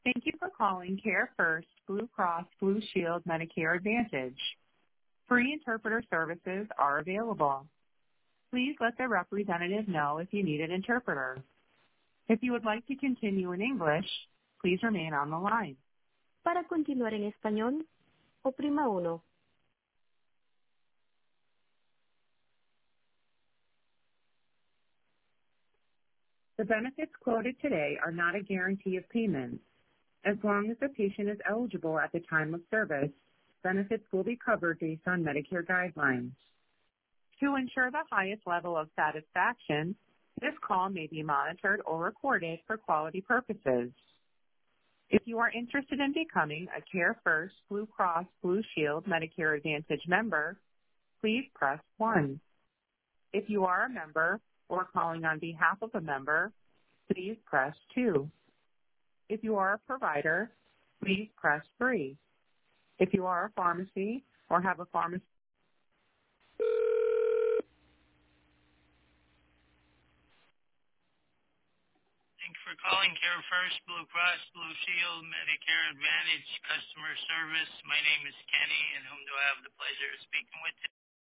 Thank you for calling Care First Blue Cross Blue Shield Medicare Advantage. Free interpreter services are available. Please let the representative know if you need an interpreter. If you would like to continue in English, please remain on the line. Para continuar en español, oprima uno. The benefits quoted today are not a guarantee of payment. As long as the patient is eligible at the time of service, benefits will be covered based on Medicare guidelines. To ensure the highest level of satisfaction, this call may be monitored or recorded for quality purposes. If you are interested in becoming a Care First Blue Cross Blue Shield Medicare Advantage member, please press 1. If you are a member or calling on behalf of a member, please press 2. If you are a provider, please press 3. If you are a pharmacy or have a pharmacy, Thanks for calling Care First Blue Cross Blue Shield Medicare Advantage customer service. My name is Kenny, and whom do I have the pleasure of speaking with today?